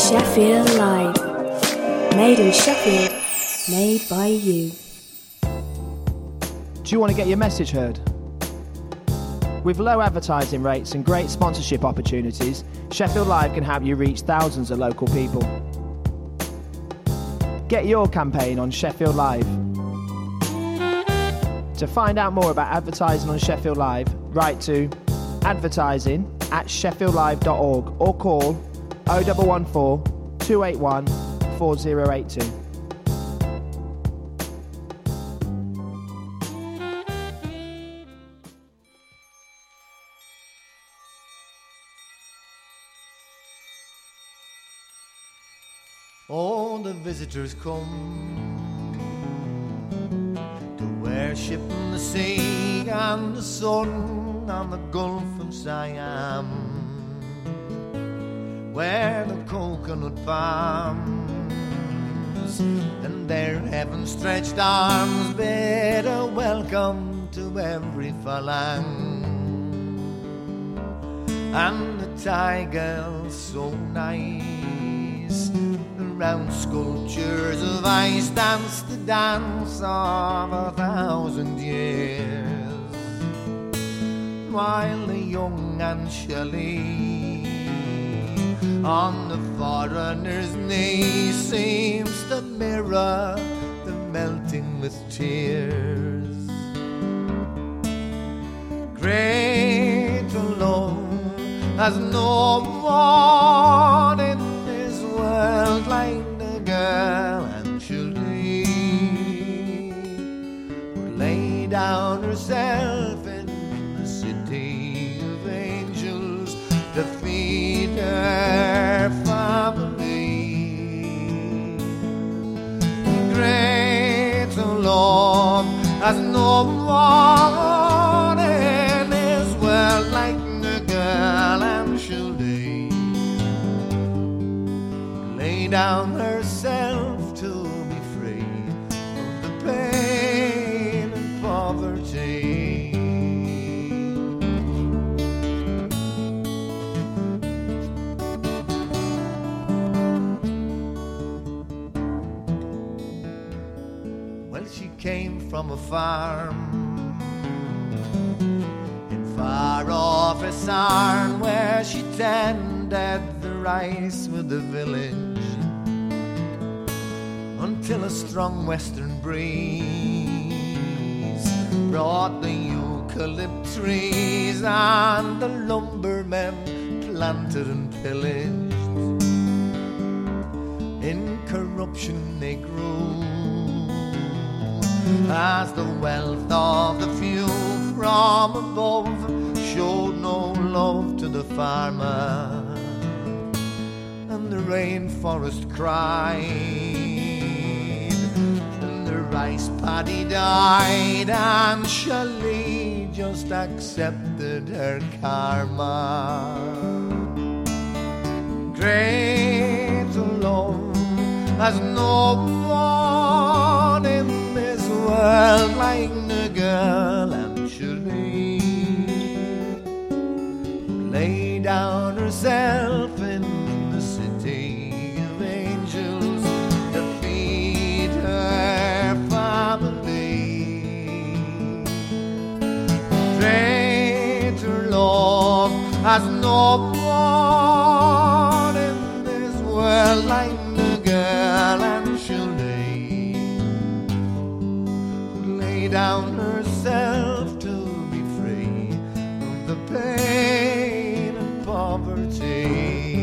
Sheffield Live. Made in Sheffield, made by you. Do you want to get your message heard? With low advertising rates and great sponsorship opportunities, Sheffield Live can help you reach thousands of local people. Get your campaign on Sheffield Live. To find out more about advertising on Sheffield Live, write to advertising@sheffieldlive.org or call 0114 281 4082. All the visitors come to worship the sea and the sun on the Gulf of Siam, where the coconut palms and their heaven-stretched arms bid a welcome to every phalang. And the Thai girls so nice, round sculptures of ice dance the dance of 1,000 years, while the young and Shelley on the foreigner's knee seems to mirror the melting with tears. Greater love has no one in this world like the girl and Shelley, who laid down herself in the city of angels to feed her family. Greater love has no one in this world like the girl and Shelley, lay down herself to be free of the pain and poverty. Well, she came from a farm in far off Essarn, where she tended the rice with the village, until a strong western breeze brought the eucalypt trees, and the lumbermen planted and pillaged. In corruption they grew, as the wealth of the few from above showed no love to the farmer, and the rainforest cried, and the rice paddy died, and Shelley just accepted her karma. Greater love has no one in this world like the girl and Shelley, lay down herself in the city of angels to feed her family. Greater love has no one in this world like the girl and Shelley, who lay down herself to be free of the pain and poverty.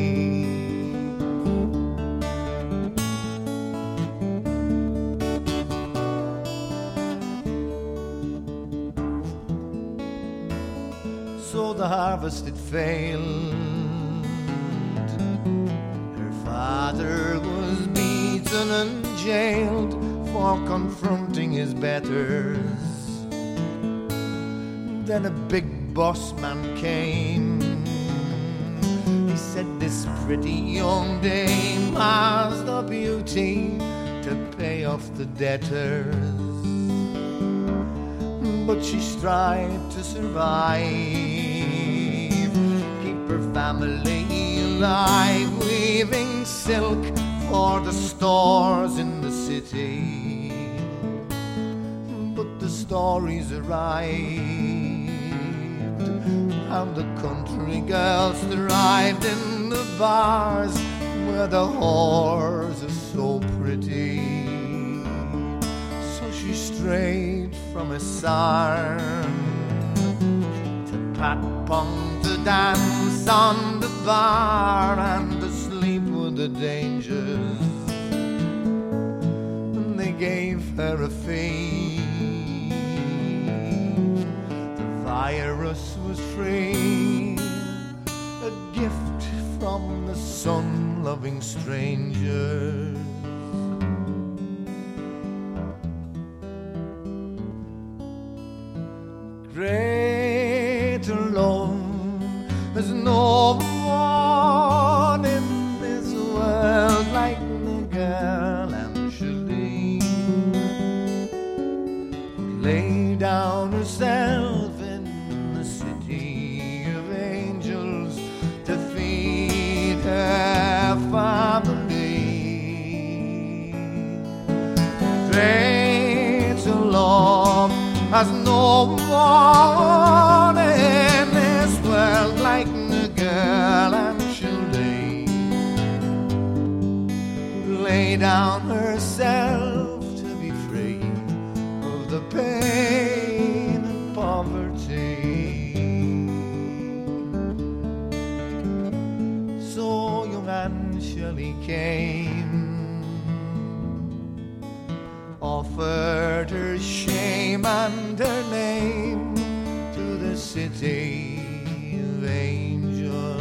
So the harvest it failed, her father was beaten and jailed for confronting his betters. Then a big boss man came, he said this pretty young dame has the beauty to pay off the debtors, but she strived to survive, keep her family alive, weaving silk for the stores in the city. But the stories arrived, and the country girls thrived in the bars where the whores are so pretty. So she strayed from a sarn to Patpong to dance on the bar and to sleep with the dangers. And they gave her a fee. The virus was free, a gift from the sun-loving strangers. Greater love, there's no one in this world like the girl Angeline, who laid down herself in the city of angels to feed her family. Greater love, there's no one in this world like the girl Angeline, who lay down herself to be free of the pain and poverty. So young Angelique came, offered her shame and her name to the city of angels.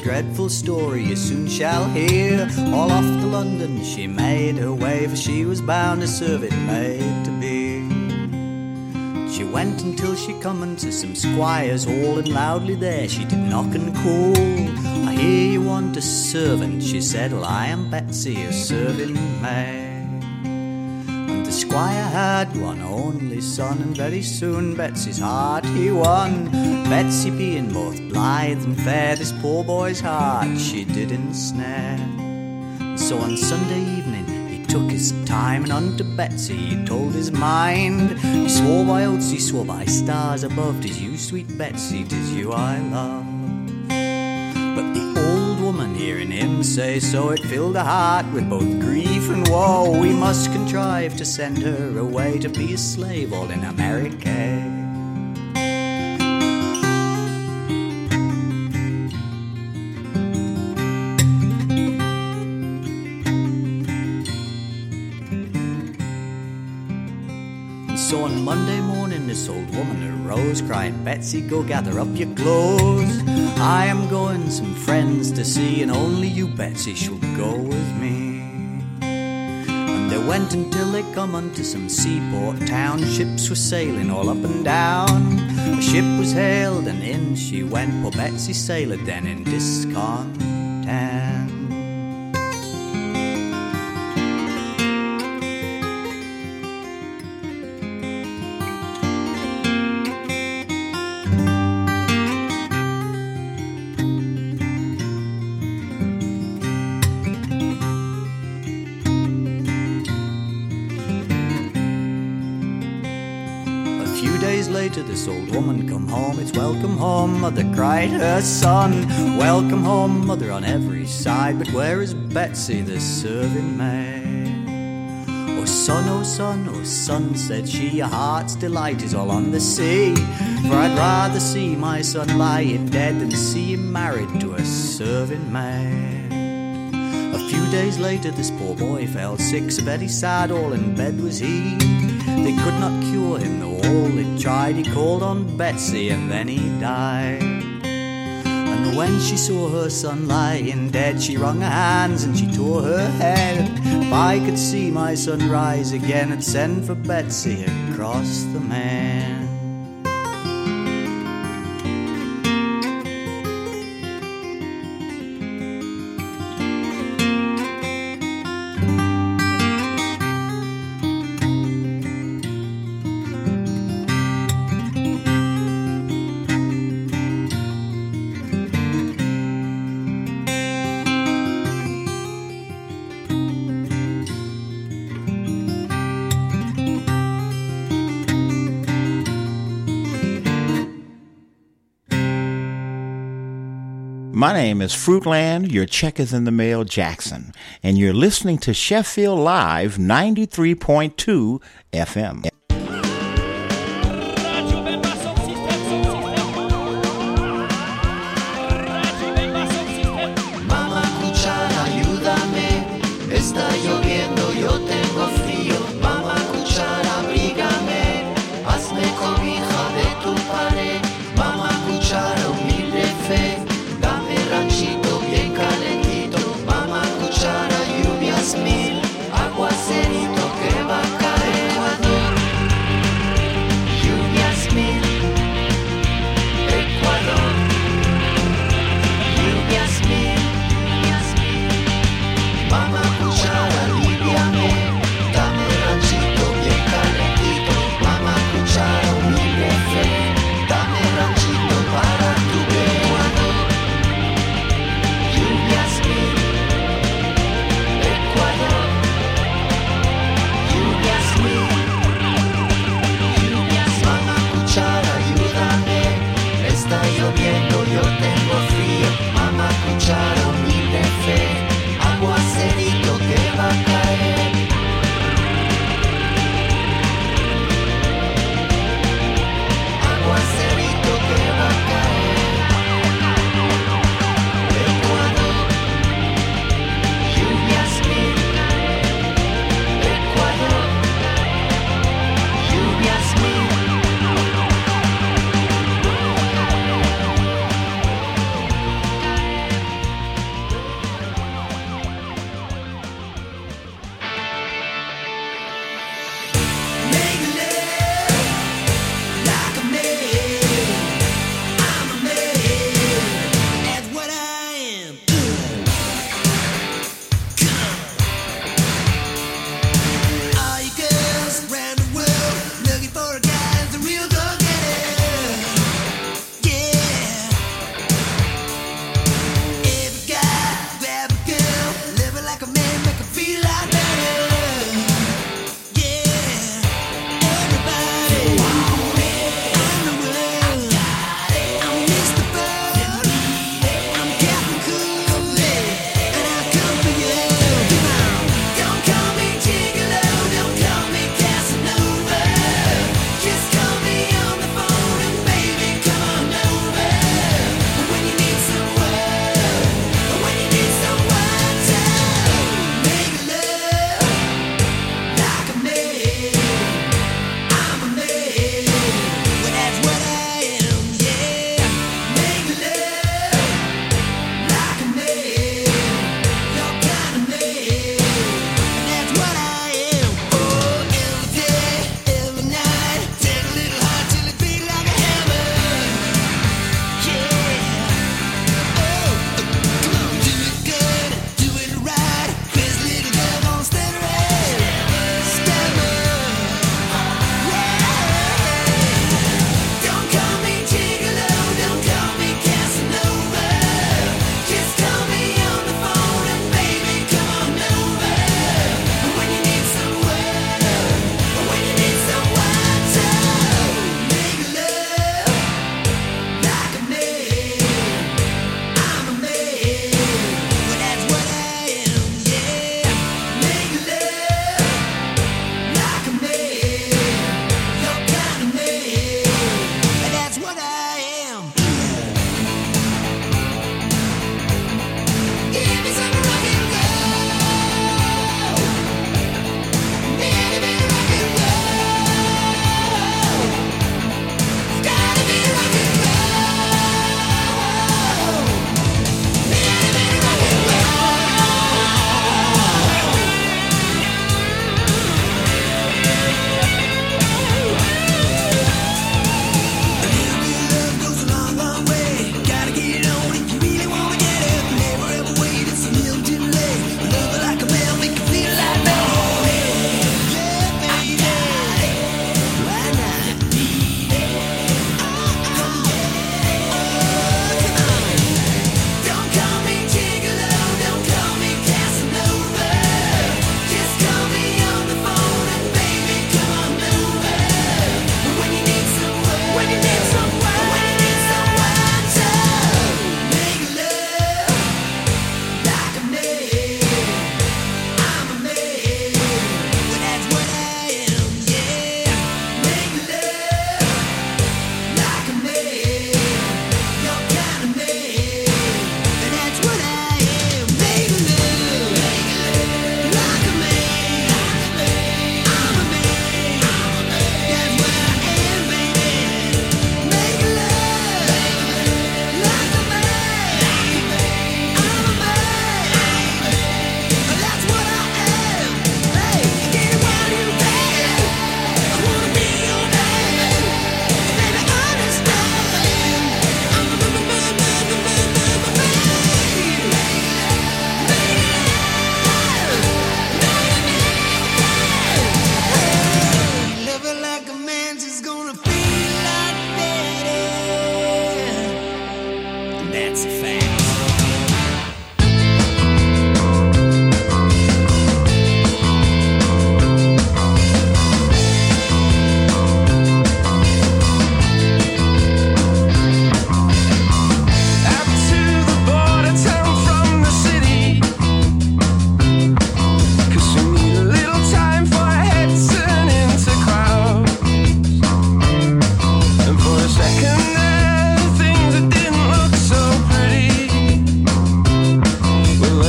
dreadful story you soon shall hear. All off to London she made her way, for she was bound a serving maid to be. She went until she come into some squire's hall, and loudly there she did knock and call. I hear you want a servant, she said. Well, I am Betsy, a serving maid. And the squire had one only son, and very soon Betsy's heart he won. Betsy being both blithe and fair, this poor boy's heart she did ensnare. And so on Sunday evening he took his time, and unto Betsy he told his mind. He swore by oaths, he swore by stars above, 'tis you, sweet Betsy, 'tis you I love. But the old woman hearing him say so, it filled her heart with both grief and woe. We must contrive to send her away to be a slave all in America. So on Monday morning this old woman arose, crying, Betsy, go gather up your clothes. I am going some friends to see, and only you, Betsy, shall go with me. And they went until they come unto some seaport town. Ships were sailing all up and down. A ship was hailed and in she went. Poor Betsy sailed then in discontent. Later this old woman come home. It's welcome home, mother, cried her son. Welcome home, mother, on every side. But where is Betsy, the serving maid? Oh son, oh son, oh son, said she, your heart's delight is all on the sea. For I'd rather see my son lying dead than see him married to a serving maid. A few days later this poor boy fell sick, so very sad all in bed was he. They could not cure him, though all they tried. He called on Betsy and then he died. And when she saw her son lying dead, she wrung her hands and she tore her head. If I could see my son rise again, I'd send for Betsy across the man. My name is Fruitland, your check is in the mail, Jackson, and you're listening to Sheffield Live 93.2 FM. Mamá cuchara, ayúdame, está lloviendo, yo tengo frío. Mamá cuchara, abrígame, hazme cobija de tu pared. Mamá cuchara, humilde fe, ranchito bien calentito, mamá cuchara, lluvias mil, aguacerito que va a caer.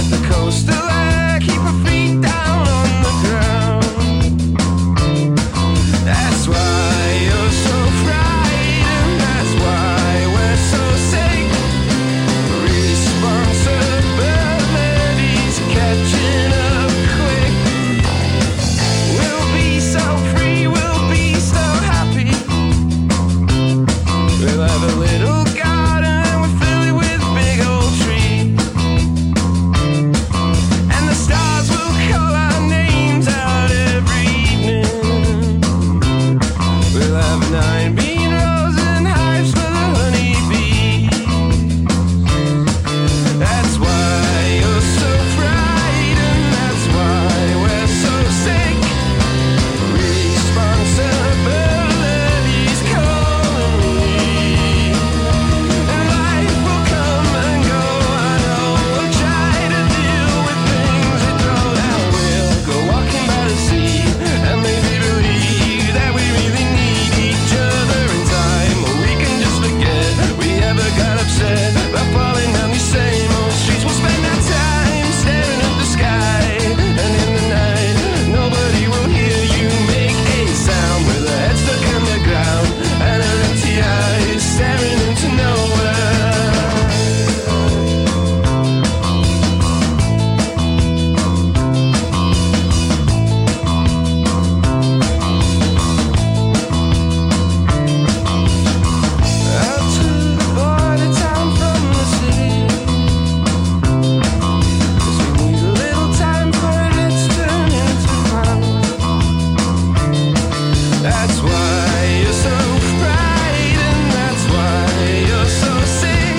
at the coastal air, keep her feet down on the ground. That's why you're so frightened, that's why we're so sick. Responsibilities catching up quick. We'll be so free, we'll be so happy. We'll have a little garden, we'll fill it with big old trees. And the stars will call our names out every evening. We'll have 9 bean rows and hives for the honeybees. That's why you're so frightened, that's why we're so sick. Responsibilities calling me. And life will come and go, I know. We'll try to deal with things that throw down. We'll go walking by the sea and maybe believe that we really need each other in time. Or we can just forget we ever got upset by falling down these same old streets. We'll spend our time staring at the sky, and in the night nobody will hear you make a sound. With a head stuck on the ground and her empty eyes staring into nowhere. Out to the border town from the city, 'cause we need a little time for it to turn into fun. That's why you're so frightened, that's why you're so sick.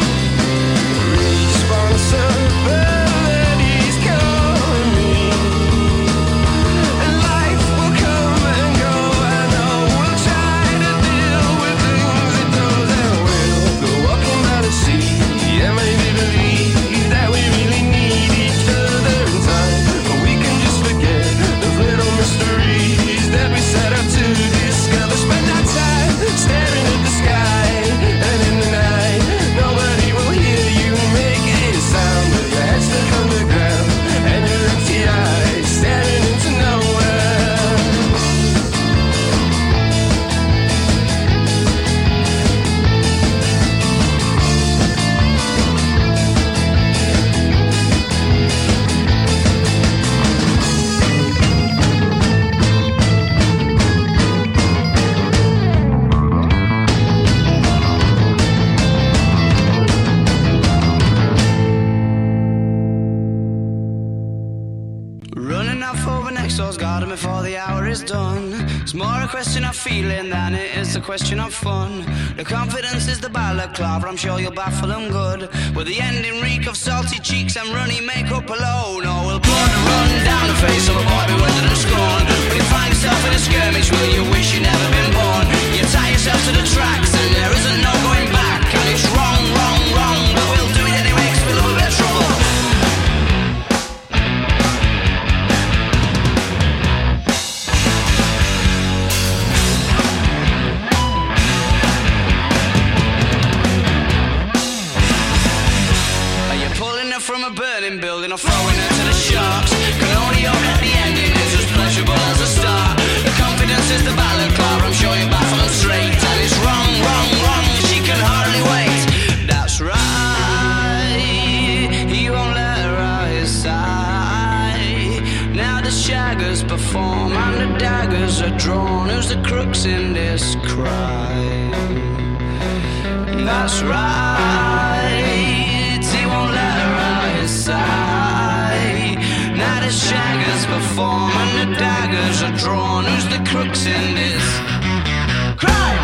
Responsibilities calling me. And life will come and go, I know. We'll try to deal with things it throws, and we'll go walking by the sea and maybe believe that we really need each other in time. But we can just forget those little mysteries that we set out to discover. Spend our time staring at the sky, and in the night nobody will hear you make a sound. With your head stuck on the ground and your empty eyes staring into nowhere. Running off over next door's garden before the hour is done. It's more a question of feeling than it is a question of fun. The confidence is the balaclava, I'm sure you'll baffle them good. With the ending reek of salty cheeks and runny makeup alone. Or we'll blow the run down the face of a boy bewildered and scorned. Will you find yourself in a skirmish, will you wish you'd never been born? You tie yourself to the tracks and there isn't no going back. And it's wrong, wrong, wrong, but we'll do it anyway 'cause we love a bit of trouble. Are you pulling her from a burning building or throwing her to the sharks? Can only hope that the ending is as pleasurable as the start. The confidence is the balaclava, I'm sure you baffle them straight. And it's wrong, wrong, wrong, she can hardly wait. That's right, he won't let her out his side. Now the shaggers perform and the daggers are drawn. Who's the crooks in this crime? That's right, he won't let her out his side. Now the shaggers perform and the daggers are drawn. Who's the crooks in this crime?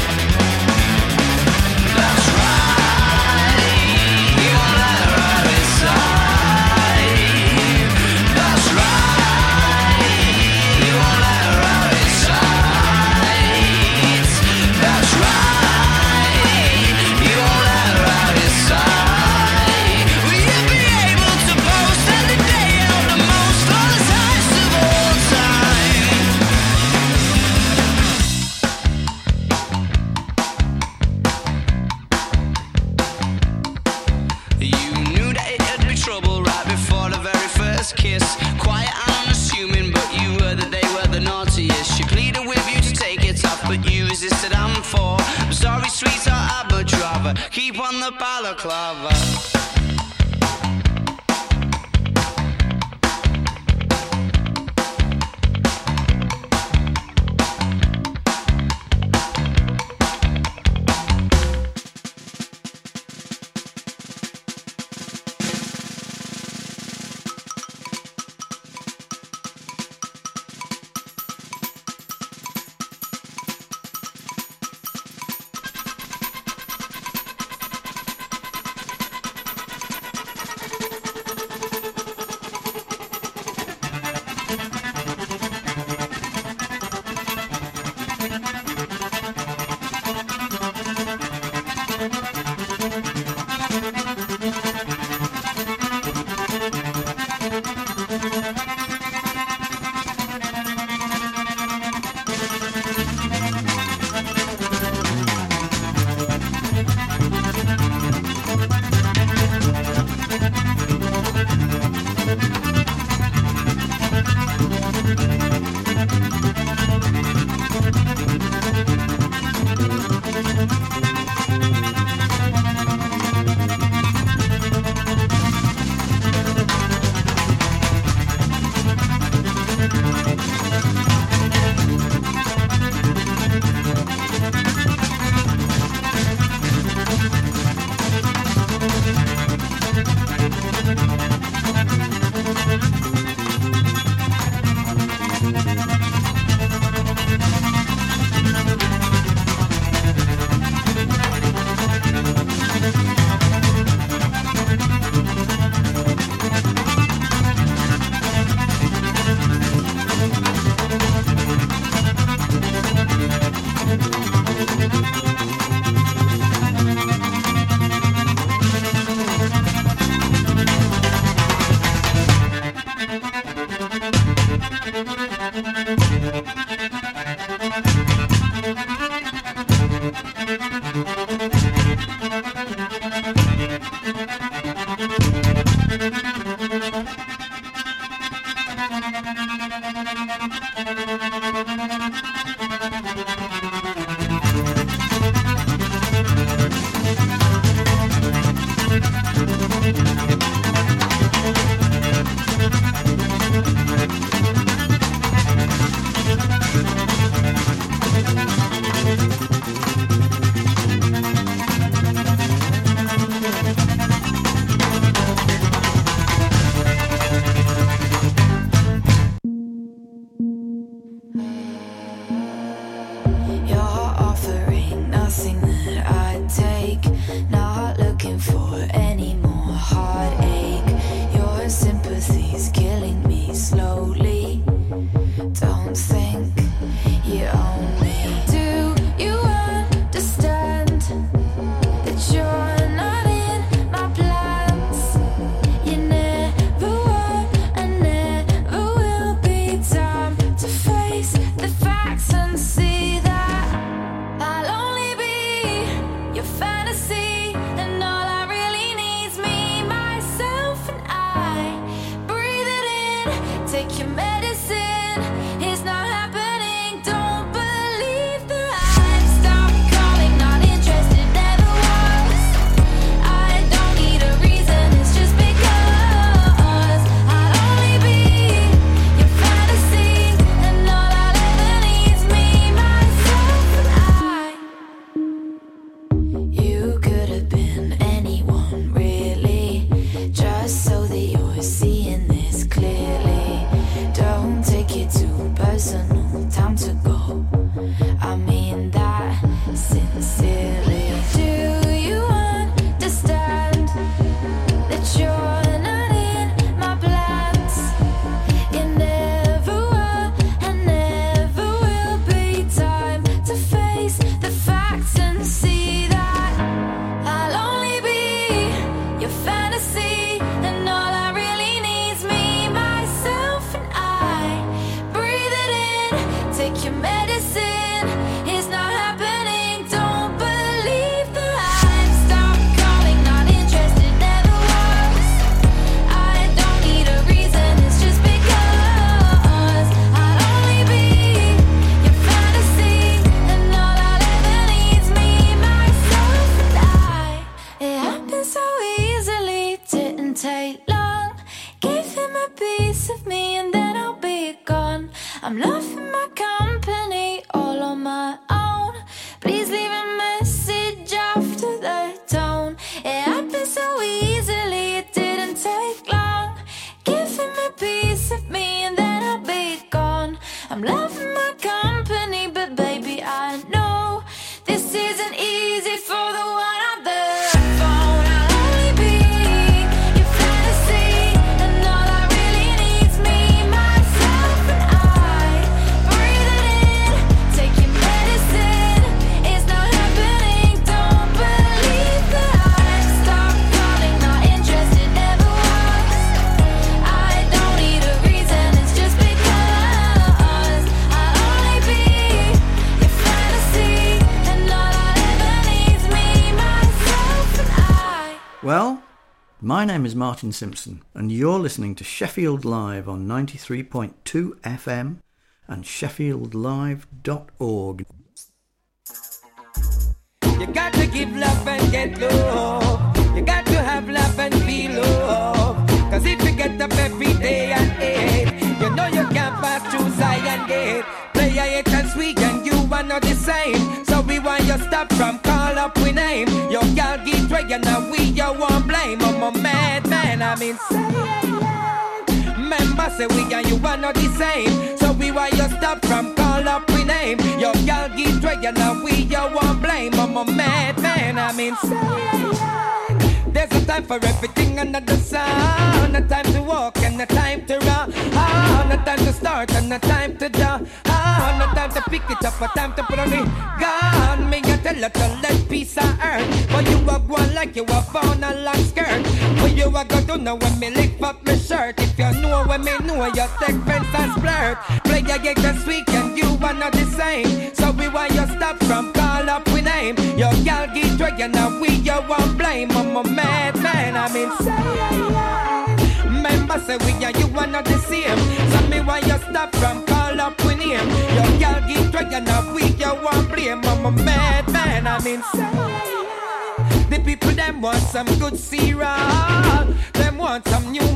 That's right, he won't let her out his resisted, I'm for. I'm sorry, sweetheart, I'd much rather keep on the balaclava. To face the facts and see that Well, my name is Martin Simpson, and you're listening to Sheffield Live on 93.2 FM and sheffieldlive.org. You got to give love and get love. You got to have love and feel love. Cause if you get up every day and hate, you know you can't pass through Zion Gate. Play it as we and you are not the same. So we want you stop from call up we name. Your girl get dragging and we you won't blame. I'm a madman, I'm insane. Remember say we and you are not the same. So we want you stop from call up we name. Your girl get dragging and we you won't blame. I'm a madman, I'm insane. There's a time for everything under the sun. A time to walk and a time to run. A time to start and a time to done. A time to pick it up, a time to put on it. God, me you tell her to let peace on earth. But you are going like you are found a long skirt. But you are going to know when me lift up my shirt. If you know when me know, you take fence and splurt. Play a game this weekend, you are not the same. So we want you stop from call up we name. Your girl get dragging and we you won't blame. I'm a madman, I'm insane. Remember say we and you are not the same. So me want you stop from call up we name. Your girl get dragging and we you won't blame. I'm a madman, I'm insane. The people them want some good cereal. Them want some new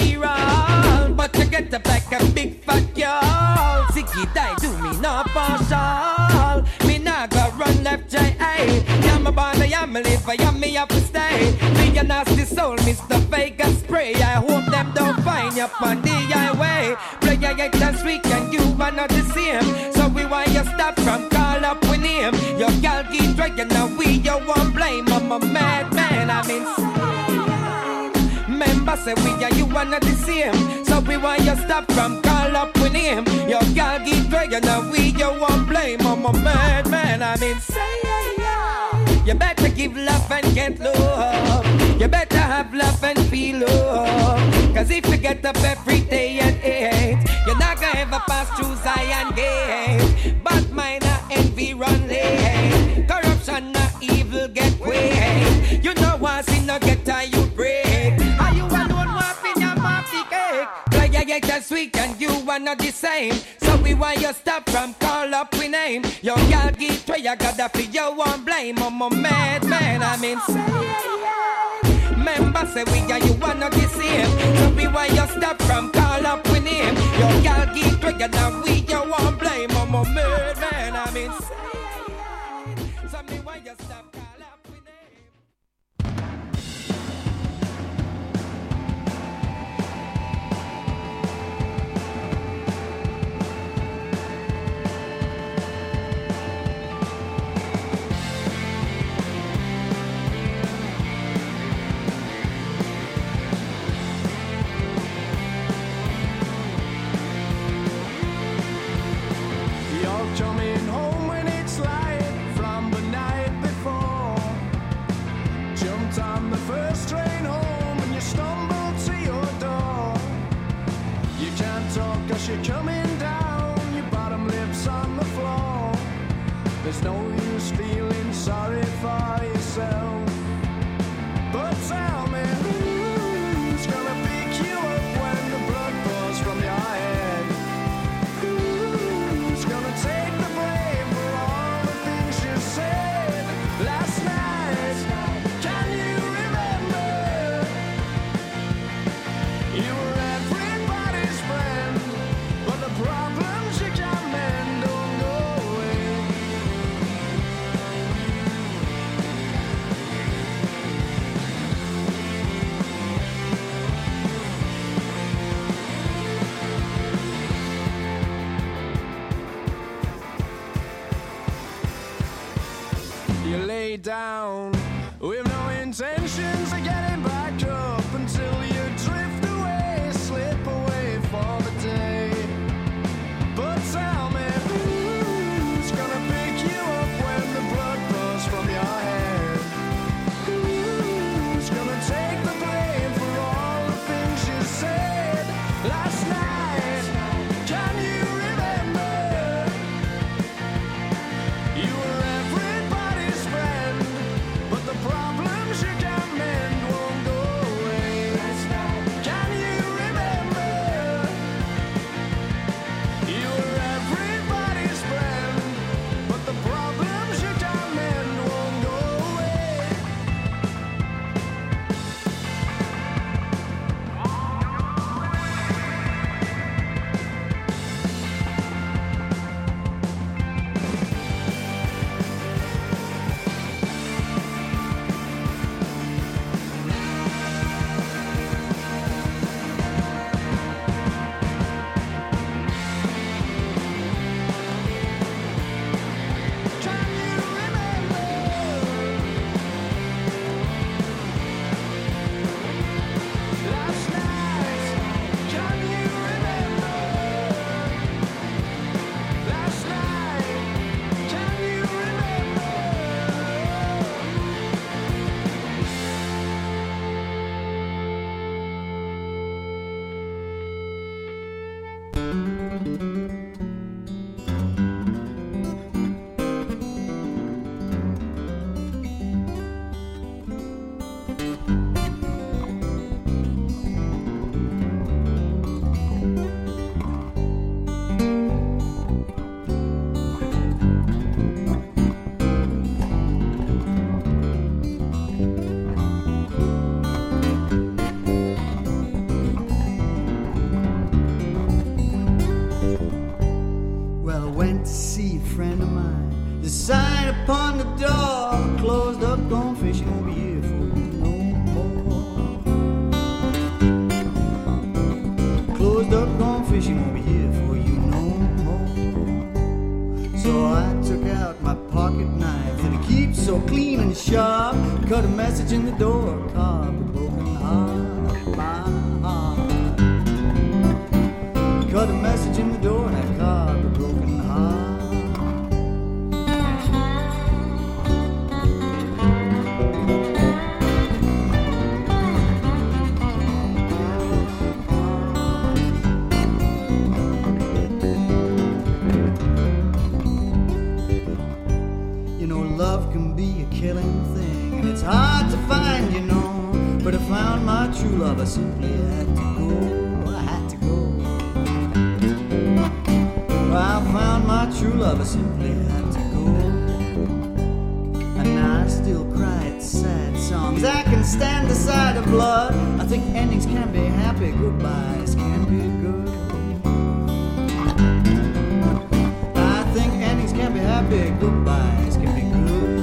material. But to get up like a big fat girl. Ziggy die do me no partial. Me nah go run left J.A. Yeah my body, yeah me live, yeah me have to stay. Me a nasty soul, Mr. Vegas spray. I hope them don't find you on the highway. Play a get this weekend, you are not the same. So we want you stop from call up we name. Your girl get dragging now we you won't blame. I'm a madman, I'm insane. Remember say we and you are not the same. So we want you stop from call up we name. Your girl get dragging now we you won't blame. I'm a madman, I'm insane. You better give love and get love. You better have love and feel love. Cause if you get up every day and hate, you're not gonna ever pass through Zion Gate. But mine are envy run late. Corruption not evil get way. You know once in no get how you break. Are you alone whopping your mouthie cake? Play a get this week and you are not the same. So we want you stop from call up we name. Your girl get where you gotta feel you won't blame. I'm a madman, I'm insane. Remember say we and you are not the same. So we want you stop from call up we name. Your girl get where you now we you won't blame. I'm a madman, I'm insane. So me want you stop call up we name. You're coming home when it's light from the night before. Jumped on the first train home and you stumbled to your door. You can't talk cause you're coming down, your bottom lip's on the floor. There's no use feeling sorry for yourself. But tell me, who's gonna pick you up when the blood pours from your head? Who's gonna take the blame for all the things you said last night? Can you remember? You were everybody's friend, but the problems you can't mend don't go away. You lay down with no intentions of getting back up until you drift away, slip away for the day. But tell me, who's gonna pick you up when the blood pours from your head? Who's gonna take the blame for all the things you said last night? Can you remember? You were everybody's friend, but the problems you can't mend won't pocket knife that he keeps so clean and sharp. Cut a message in the door, carved a broken heart, my heart. Cut a message in the door and I carved a broken heart. Love can be a killing thing, and it's hard to find, you know. But I found my true love, I simply had to go, I had to go. I found my true love, I simply had to go. And now I still cry at sad songs. I can stand the sight of blood. I think endings can be happy, goodbyes can be good. I think endings can be happy, goodbyes can be good.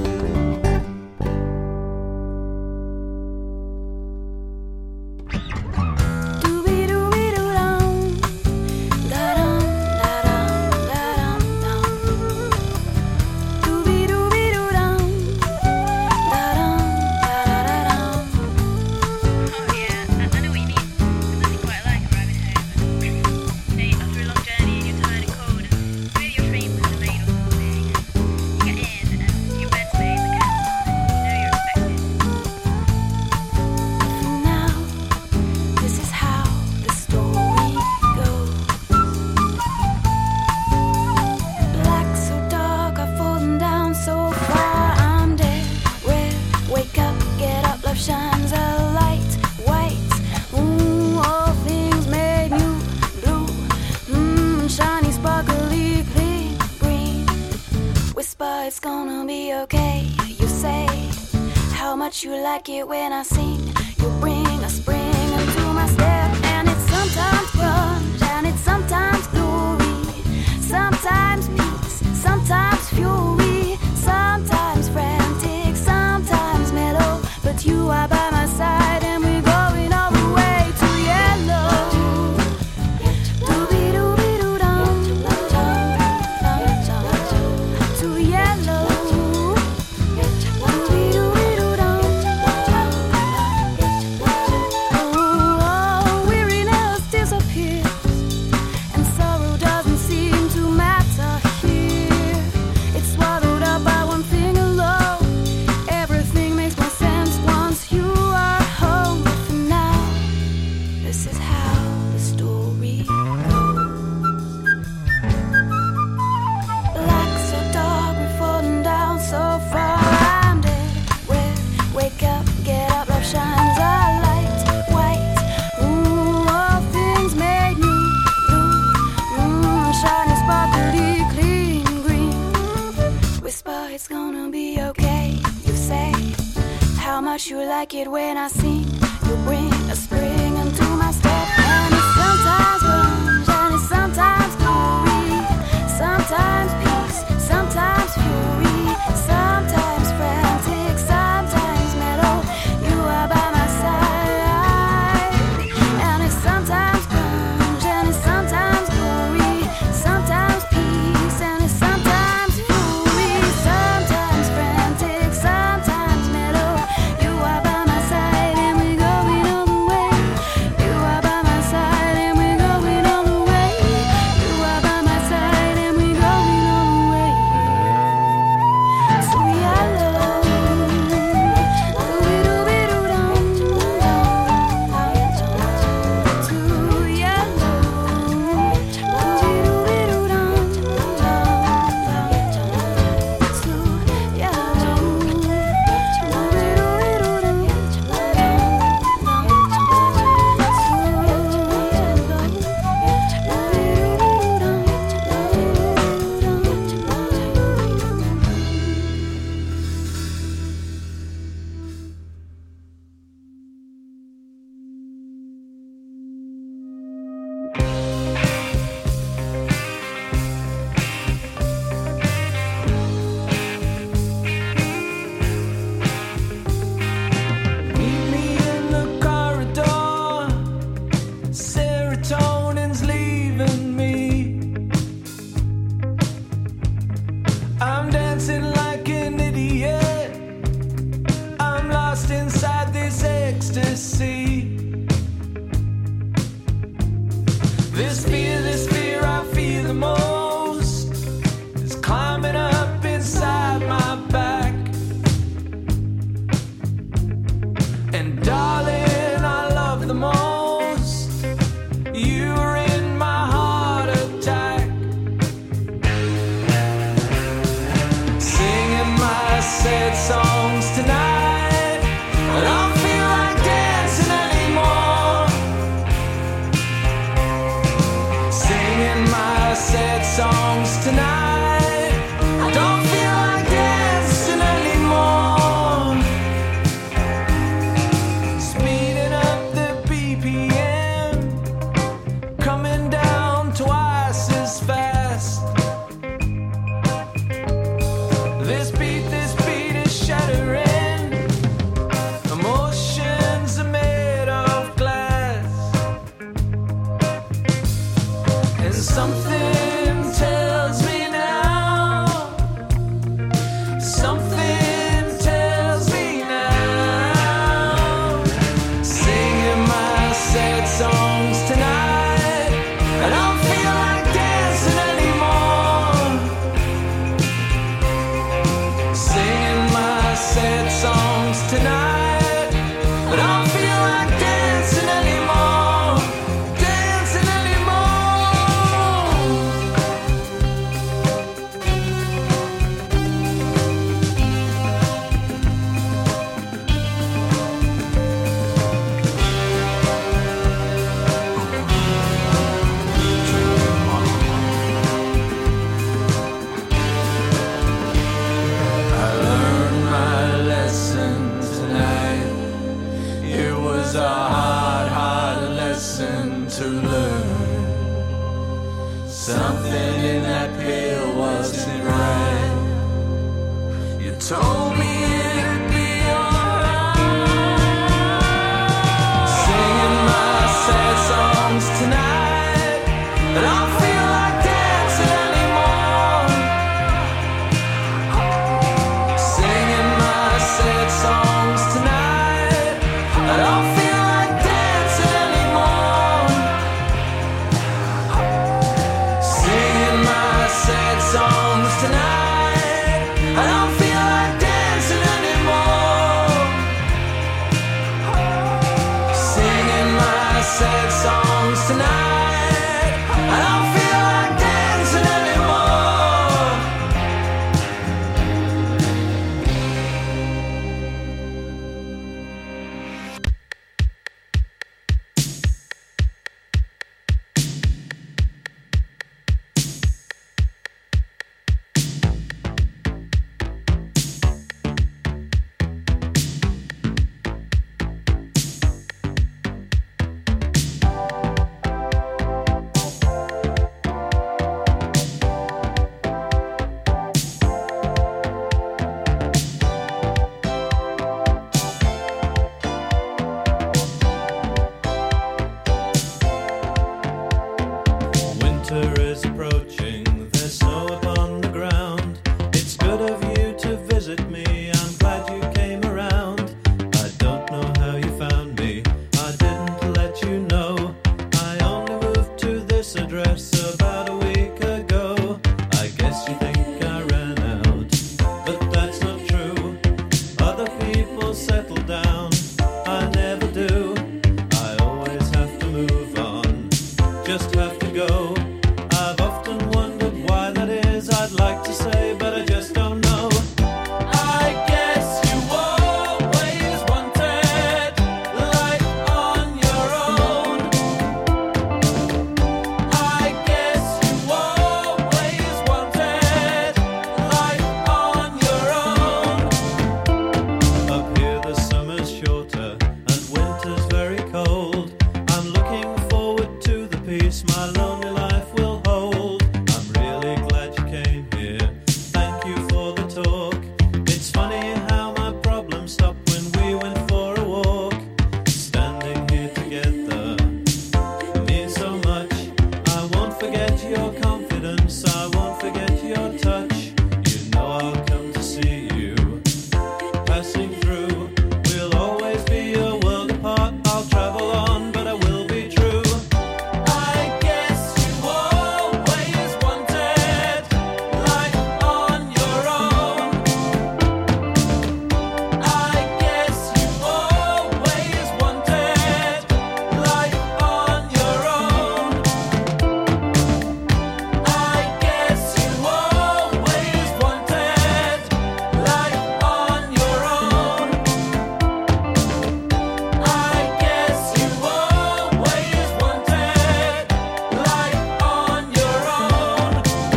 It's gonna be okay. You say how much you like it when I sing. You bring a spring into my step, and it's sometimes grunge and it's sometimes glory, sometimes peace, sometimes fury, sometimes frantic, sometimes mellow. But you are by my side, and we're going all the way to yellow. You like it when I sing. You bring a spring into my step, and it's sometimes grunge and it's sometimes glory, sometimes peace, sometimes fury, sometimes frantic, sometimes mellow. You are by my side, and it's sometimes grunge and it's sometimes glory, sometimes peace, and it's sometimes fury, sometimes frantic, sometimes mellow. You are by my side, and we're going all the way. You are by my side, and we're going all the way. You are by my side, and we're going all the way. told me it'd be alright. Singing my sad songs tonight, but I don't feel like dancing anymore. Singing my sad songs tonight, I don't feel like dancing anymore. Singing my sad songs tonight, I don't feel like dancing anymore. Singing my sad songs tonight, I don't feel like dancing anymore. Winter is approaching, there's snow upon the ground. It's good of you to visit me, I'm glad you came around. I don't know how you found me, I didn't let you know. I only moved to this address about a week ago. I guess you think I ran out, but that's not true. Other people settle down, I never do. I always have to move on, just have to go. I've often wondered why that is. I'd like to say, but I just don't know. I guess you always wanted life on your own. I guess you always wanted life on your own. Up here the summer's shorter and winter's very cold. I'm looking forward to the peace my lonely life will hold. I'm really glad you came here. Thank you for the talk. It's funny how my problems stopped when we went for a walk. Standing here together means so much. I won't forget your confidence, I won't forget your touch. You know I'll come to see you passing through. We'll always be a world apart. I'll travel on, but I will be true. I guess you always wanted life on your own. I guess you always wanted life on your own. I guess you always wanted life on your own. I guess you always wanted life on your own.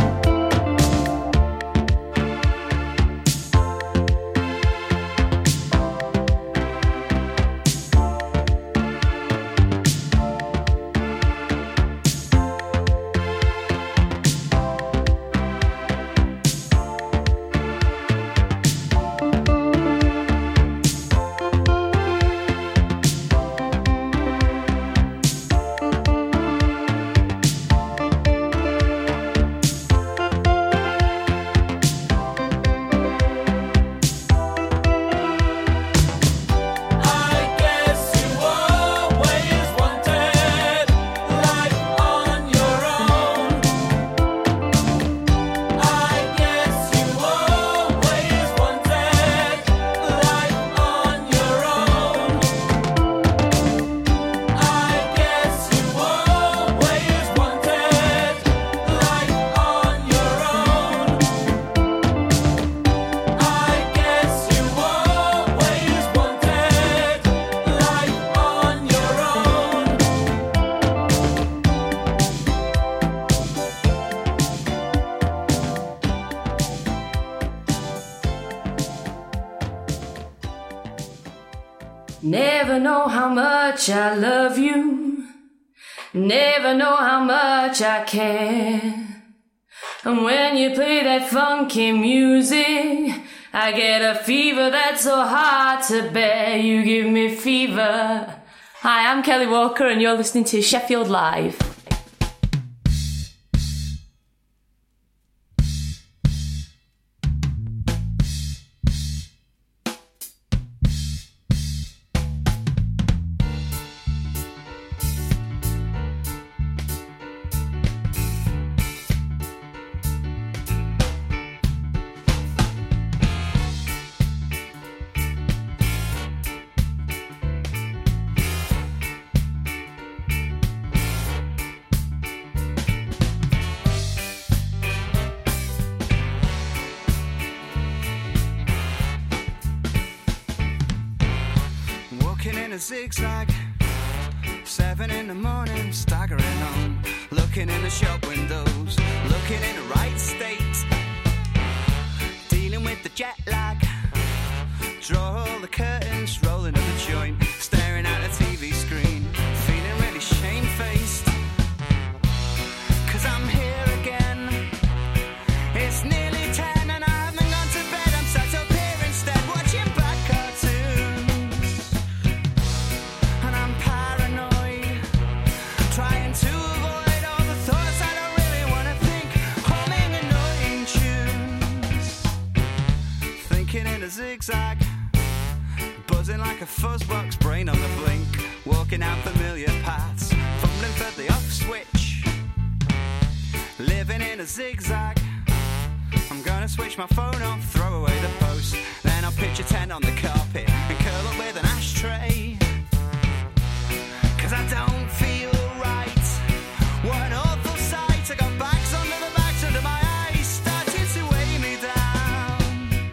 I guess you always wanted life on your own. I guess you always wanted life on your own. I guess you always wanted life on your own. I guess you always wanted life on your own. Never know how much I love you. Never know how much I care. And when you play that funky music, I get a fever that's so hard to bear. You give me fever. Hi, I'm Kelly Walker and you're listening to Sheffield Live. Zigzag, 7 in the morning, staggering home, looking in the shop windows, looking in the right state, dealing with the jet lag, draw all the curtains, rolling up the joint, staring at the TV screen, feeling really shamefaced, 'cause I'm here again, it's nearly 10 and I haven't gone to bed, I'm sat up here instead, watching bad cartoons. Trying to avoid all the thoughts I don't really want to think, humming annoying tunes, thinking in a zigzag, buzzing like a fuzzbox, brain on the blink, walking out familiar paths, fumbling for the off switch, living in a zigzag. I'm gonna switch my phone off, throw away the post, then I'll pitch a tent on the carpet and curl up with an ashtray, 'cause I don't feel right. What an awful sight. I got bags under the bags under my eyes, starting to weigh me down,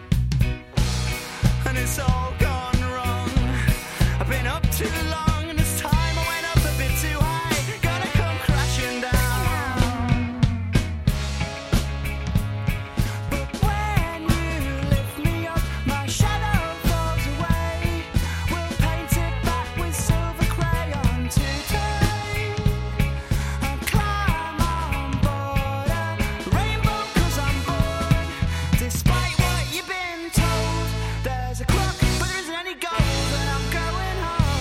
and it's all gone wrong. I've been up too long, and this time I went up a bit too high, gonna come crashing down. But when you lift me up, my shadow falls away. We'll paint it back with silver crayon today, and climb on board a rainbow 'cause I'm bored. Despite what you've been told, there's a clock but there isn't any gold, and I'm going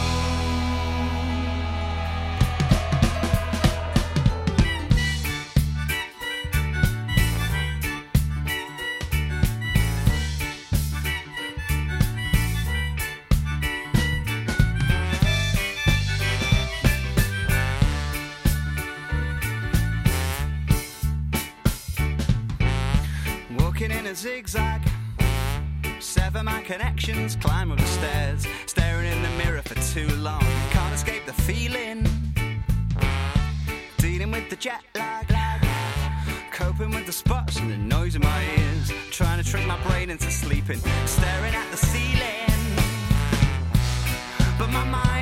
walking in a zigzag, sever my connections, climb up the stairs, staring in the mirror for too long, can't escape the feeling, dealing with the jet lag, coping with the spots and the noise in my ears, trying to trick my brain into sleeping, staring at the ceiling, but my mind